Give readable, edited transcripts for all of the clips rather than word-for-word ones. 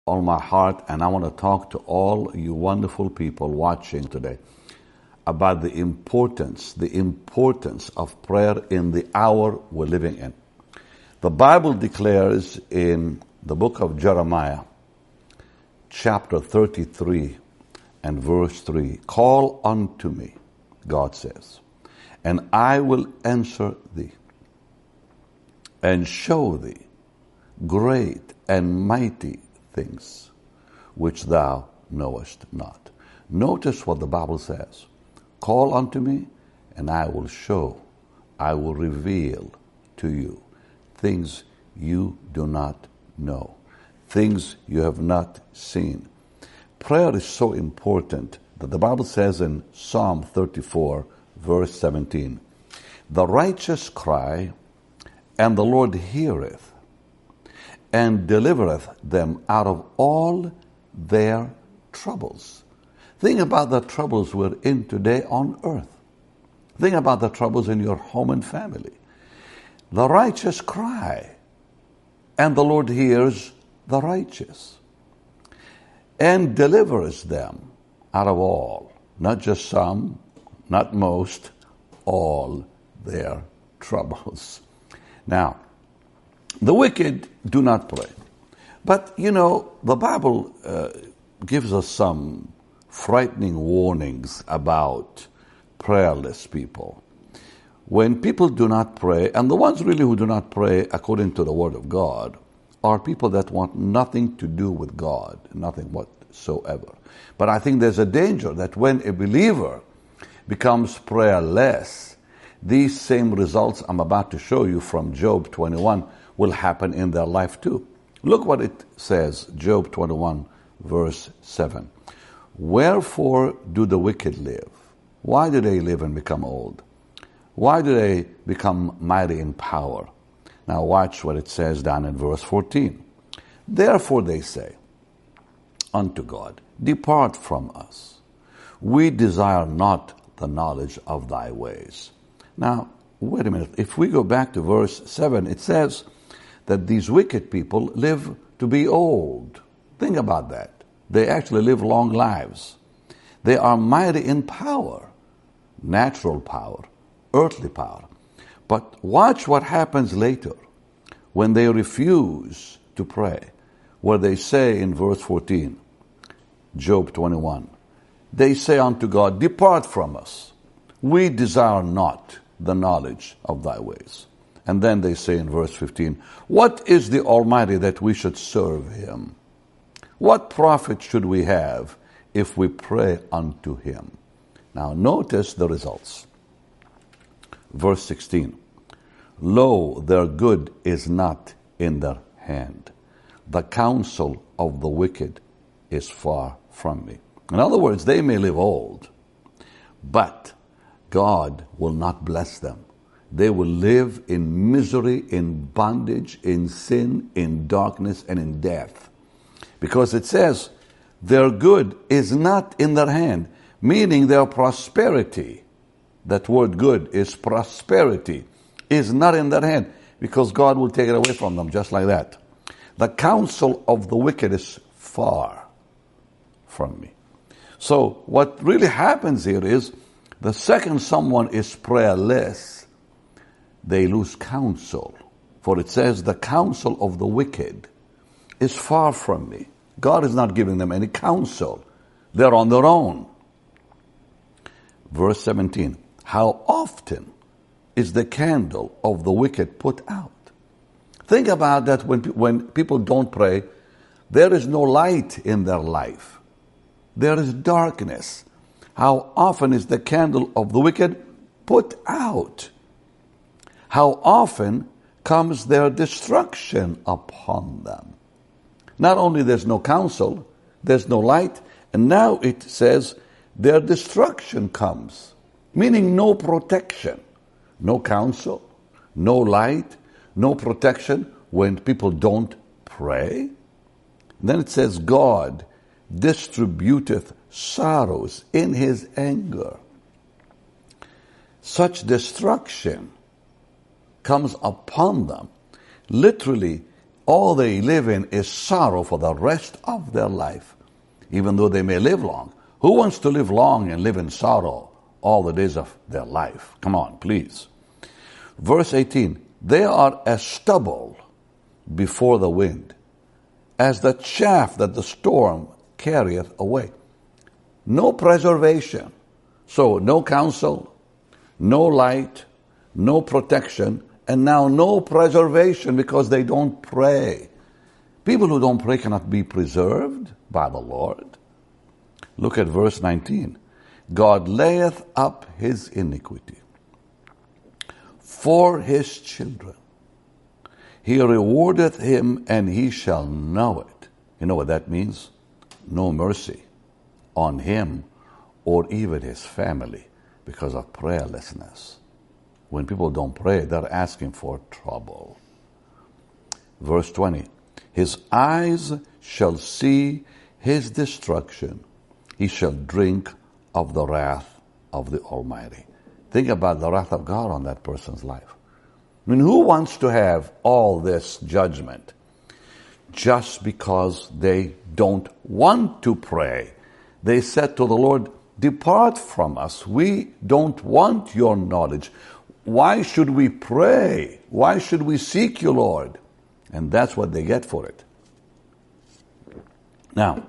all my heart, and I want to talk to all you wonderful people watching today about the importance of prayer in the hour we're living in. The Bible declares in the book of Jeremiah, chapter 33 and verse 3, "Call unto me," God says, "and I will answer thee, and show thee great and mighty things which thou knowest not." Notice what the Bible says. Call unto me, and I will show, I will reveal to you things you do not know, things you have not seen. Prayer is so important that the Bible says in Psalm 34, verse 17, "The righteous cry, and the Lord heareth, and delivereth them out of all their troubles." Think about the troubles we're in today on earth. Think about the troubles in your home and family. The righteous cry, and the Lord hears the righteous, and delivers them out of all, not just some, not most, all their troubles. Now, the wicked do not pray. But, the Bible gives us some frightening warnings about prayerless people. When people do not pray, and the ones really who do not pray according to the Word of God, are people that want nothing to do with God, nothing whatsoever. But I think there's a danger that when a believer becomes prayerless, these same results I'm about to show you from Job 21 will happen in their life too. Look what it says, Job 21, verse 7. "Wherefore do the wicked live? Why do they live and become old? Why do they become mighty in power?" Now watch what it says down in verse 14. "Therefore they say unto God, Depart from us. We desire not the knowledge of thy ways." Now, wait a minute. If we go back to verse 7, it says that these wicked people live to be old. Think about that. They actually live long lives. They are mighty in power, natural power, earthly power. But watch what happens later when they refuse to pray, where they say in verse 14, Job 21, they say unto God, "Depart from us. We desire not the knowledge of thy ways." And then they say in verse 15, "What is the Almighty that we should serve him? What profit should we have if we pray unto him?" Now notice the results. Verse 16, "Lo, their good is not in their hand. The counsel of the wicked is far from me." In other words, they may live old, but God will not bless them. They will live in misery, in bondage, in sin, in darkness, and in death. Because it says, their good is not in their hand, meaning their prosperity. That word good is prosperity, is not in their hand, because God will take it away from them just like that. The counsel of the wicked is far from me. So what really happens here is, the second someone is prayerless, they lose counsel. For it says, the counsel of the wicked is far from me. God is not giving them any counsel. They're on their own. Verse 17, "How often is the candle of the wicked put out?" Think about that. When people don't pray, there is no light in their life. There is darkness. How often is the candle of the wicked put out? How often comes their destruction upon them? Not only there's no counsel, there's no light, and now it says their destruction comes, meaning no protection, no counsel, no light, no protection when people don't pray. And then it says, "God distributeth sorrows in his anger." Such destruction comes upon them. Literally, all they live in is sorrow for the rest of their life, even though they may live long. Who wants to live long and live in sorrow all the days of their life? Come on, please. Verse 18, they are as stubble before the wind, as the chaff that the storm carrieth away. No preservation. So no counsel, no light, no protection, and now no preservation because they don't pray. People who don't pray cannot be preserved by the Lord. Look at verse 19. God layeth up his iniquity for his children. He rewardeth him, and he shall know it. You know what that means? No mercy on him or even his family because of prayerlessness. When people don't pray, they're asking for trouble. Verse 20, his eyes shall see his destruction. He shall drink of the wrath of the Almighty. Think about the wrath of God on that person's life. I mean, who wants to have all this judgment just because they don't want to pray? They said to the Lord, depart from us. We don't want your knowledge. Why should we pray? Why should we seek you, Lord? And that's what they get for it. Now,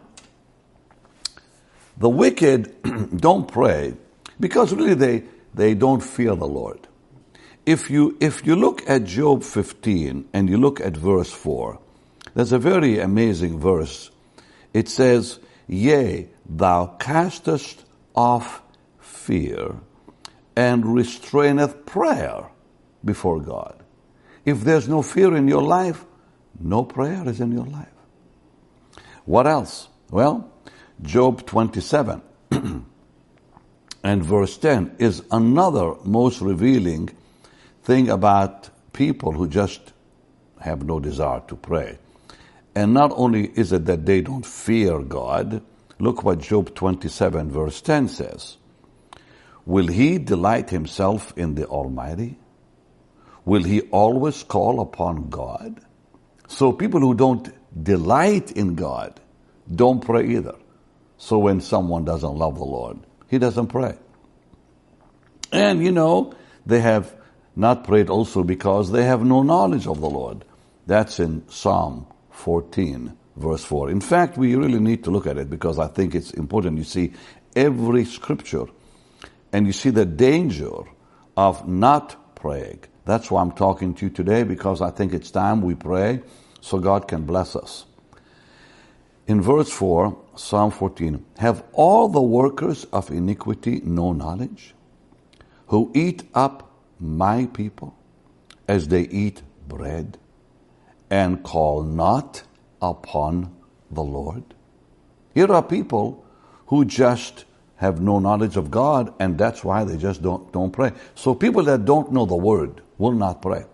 the wicked don't pray because really they don't fear the Lord. If you look at Job 15 and you look at verse 4, there's a very amazing verse. It says, yea, thou castest off fear and restraineth prayer before God. If there's no fear in your life, no prayer is in your life. What else? Well, Job 27 and verse 10 is another most revealing thing about people who just have no desire to pray. And not only is it that they don't fear God, look what Job 27 verse 10 says. Will he delight himself in the Almighty? Will he always call upon God? So people who don't delight in God don't pray either. So when someone doesn't love the Lord, he doesn't pray. And they have not prayed also because they have no knowledge of the Lord. That's in Psalm 14, verse 4. In fact, we really need to look at it because I think it's important. You see every scripture and you see the danger of not praying. That's why I'm talking to you today, because I think it's time we pray so God can bless us. In verse 4, Psalm 14, have all the workers of iniquity no knowledge, who eat up my people as they eat bread, and call not upon the Lord? Here are people who just have no knowledge of God, and that's why they just don't pray. So people that don't know the word will not pray.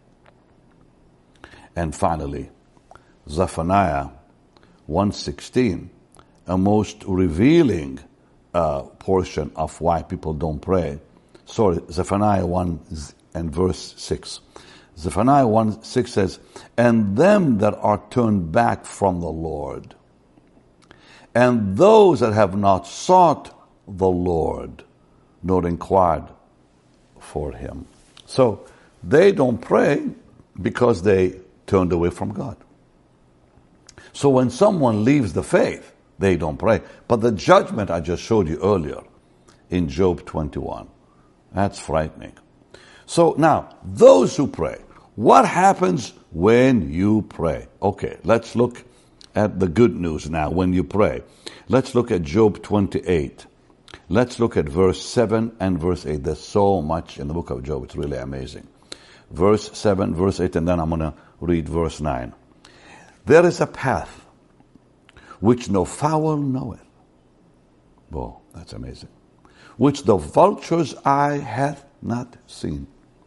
And finally, Zephaniah 1:16, a most revealing portion of why people don't pray. Sorry, Zephaniah 1 and verse 6. Zephaniah 1:6 says, and them that are turned back from the Lord, and those that have not sought the Lord, nor inquired for him. So they don't pray because they turned away from God. So when someone leaves the faith, they don't pray. But the judgment I just showed you earlier in Job 21, that's frightening. So now, those who pray, what happens when you pray? Okay, let's look at the good news now when you pray. Let's look at Job 28. Let's look at verse 7 and verse 8. There's so much in the book of Job. It's really amazing. Verse 7, verse 8, and then I'm going to read verse 9. There is a path which no fowl knoweth. Oh, that's amazing. Which the vulture's eye hath not seen.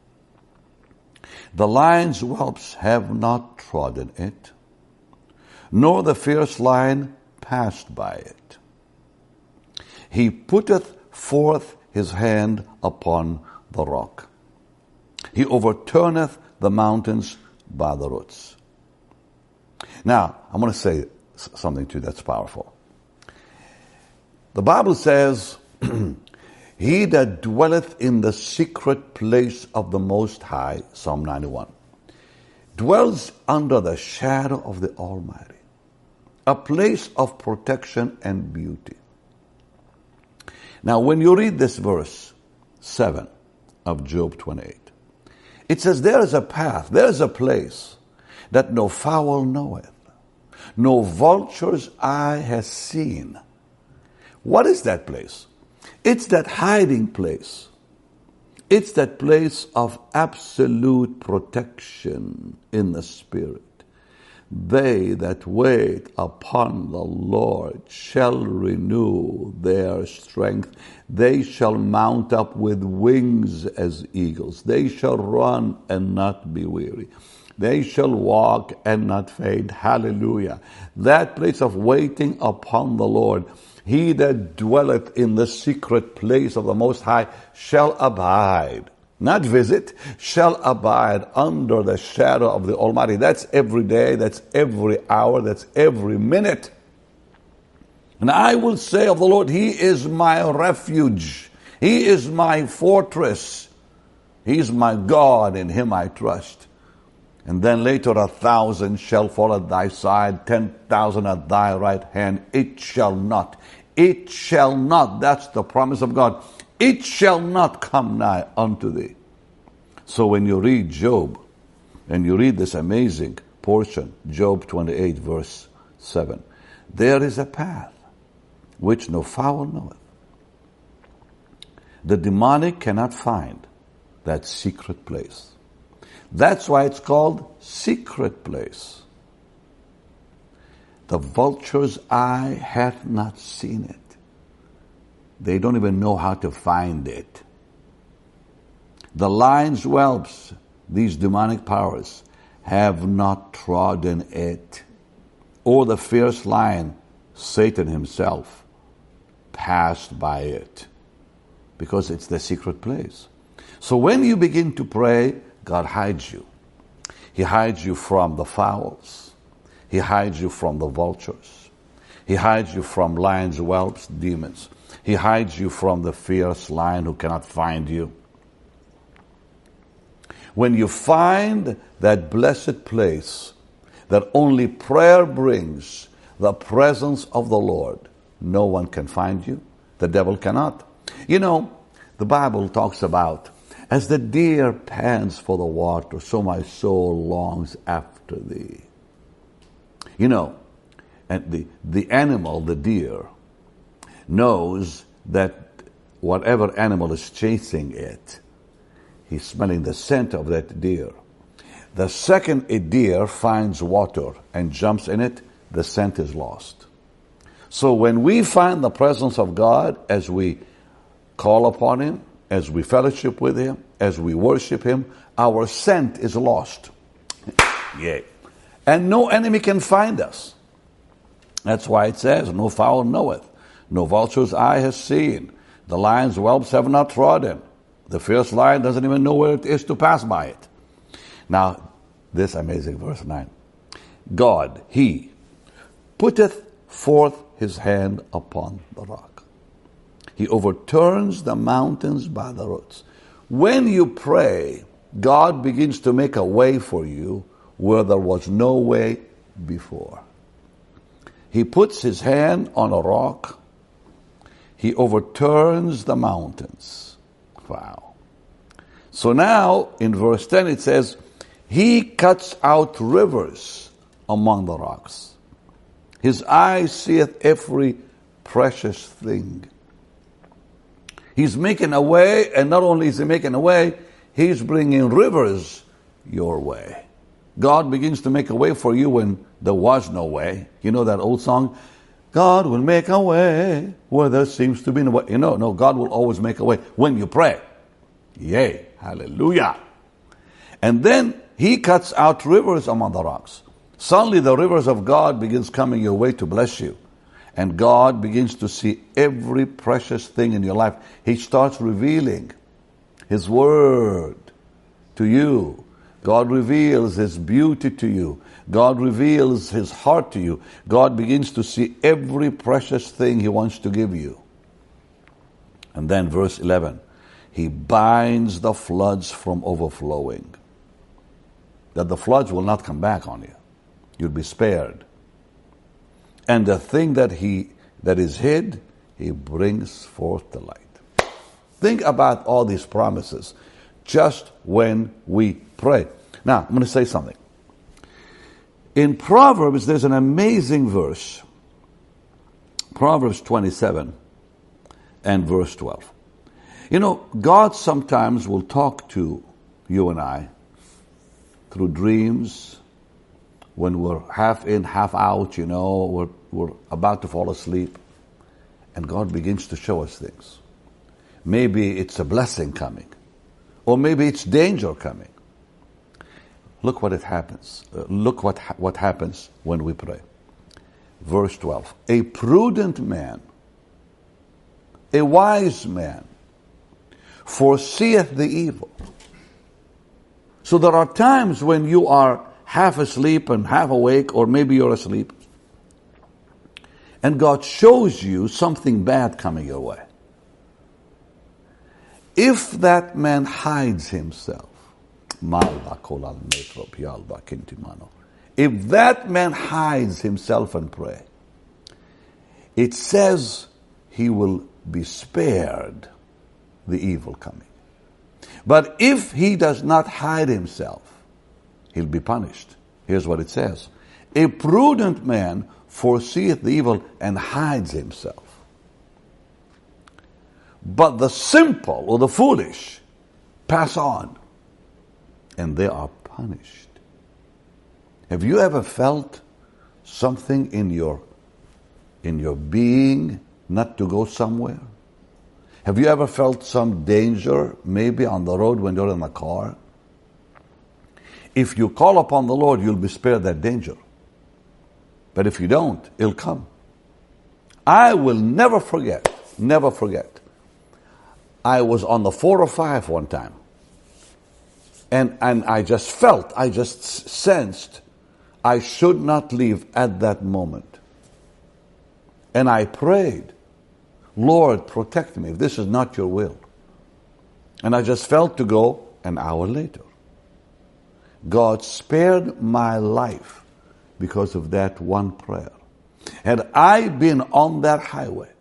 The lion's whelps have not trodden it, nor the fierce lion passed by it. He putteth forth his hand upon the rock. He overturneth the mountains by the roots. Now, I'm going to say something to you that's powerful. The Bible says, he that dwelleth in the secret place of the Most High, Psalm 91, dwells under the shadow of the Almighty, a place of protection and beauty. Now, when you read this verse 7 of Job 28, it says, there is a path, there is a place that no fowl knoweth, no vulture's eye has seen. What is that place? It's that hiding place. It's that place of absolute protection in the Spirit. They that wait upon the Lord shall renew their strength. They shall mount up with wings as eagles. They shall run and not be weary. They shall walk and not faint. Hallelujah. That place of waiting upon the Lord. He that dwelleth in the secret place of the Most High shall abide. Not visit, shall abide under the shadow of the Almighty. That's every day, that's every hour, that's every minute. And I will say of the Lord, He is my refuge. He is my fortress. He is my God, in Him I trust. And then later 1,000 shall fall at thy side, 10,000 at thy right hand. It shall not, that's the promise of God. It shall not come nigh unto thee. So when you read Job, and you read this amazing portion, Job 28 verse 7, there is a path which no fowl knoweth. The demonic cannot find that secret place. That's why it's called secret place. The vulture's eye hath not seen it. They don't even know how to find it. The lion's whelps, these demonic powers, have not trodden it. Or the fierce lion, Satan himself, passed by it. Because it's the secret place. So when you begin to pray, God hides you. He hides you from the fowls. He hides you from the vultures. He hides you from lions, whelps, demons. He hides you from the fierce lion who cannot find you. When you find that blessed place that only prayer brings, the presence of the Lord, no one can find you. The devil cannot. You know, the Bible talks about, as the deer pants for the water, so my soul longs after thee. You know, and the animal, the deer, knows that whatever animal is chasing it, he's smelling the scent of that deer. The second a deer finds water and jumps in it, the scent is lost. So when we find the presence of God, as we call upon Him, as we fellowship with Him, as we worship Him, our scent is lost. Yay. And no enemy can find us. That's why it says, no fowl knoweth, no vulture's eye has seen, the lion's whelps have not trodden. The fierce lion doesn't even know where it is to pass by it. Now, this amazing verse 9. God, He putteth forth His hand upon the rock. He overturns the mountains by the roots. When you pray, God begins to make a way for you where there was no way before. He puts His hand on a rock. He overturns the mountains. Wow. So now, in verse 10 it says, He cuts out rivers among the rocks. His eye seeth every precious thing. He's making a way, and not only is He making a way, He's bringing rivers your way. God begins to make a way for you when there was no way. You know that old song? God will make a way where there seems to be no way. You know, no, God will always make a way when you pray. Yay, hallelujah. And then He cuts out rivers among the rocks. Suddenly the rivers of God begins coming your way to bless you. And God begins to see every precious thing in your life. He starts revealing His word to you. God reveals His beauty to you. God reveals His heart to you. God begins to see every precious thing He wants to give you. And then verse 11, He binds the floods from overflowing. That the floods will not come back on you. You'll be spared. And the thing that is hid, He brings forth the light. Think about all these promises just when we pray. Now, I'm going to say something. In Proverbs, there's an amazing verse. Proverbs 27 and verse 12. You know, God sometimes will talk to you and I through dreams when we're half in, half out, you know, we're about to fall asleep. And God begins to show us things. Maybe it's a blessing coming. Or maybe it's danger coming. Look what it happens. Look what happens when we pray. Verse 12. A prudent man, a wise man, foreseeth the evil. So there are times when you are half asleep and half awake, or maybe you're asleep, and God shows you something bad coming your way. If that man hides himself, if that man hides himself and pray, it says he will be spared the evil coming. But if he does not hide himself, he'll be punished. Here's what it says. A prudent man foreseeth the evil and hides himself. But the simple or the foolish pass on, and they are punished. Have you ever felt something in your being not to go somewhere? Have you ever felt some danger, maybe on the road when you're in the car? If you call upon the Lord, you'll be spared that danger. But if you don't, it'll come. I will never forget. I was on the 405 one time. And I just sensed I should not leave at that moment. And I prayed, Lord, protect me if this is not your will. And I just felt to go an hour later. God spared my life because of that one prayer. Had I been on that highway,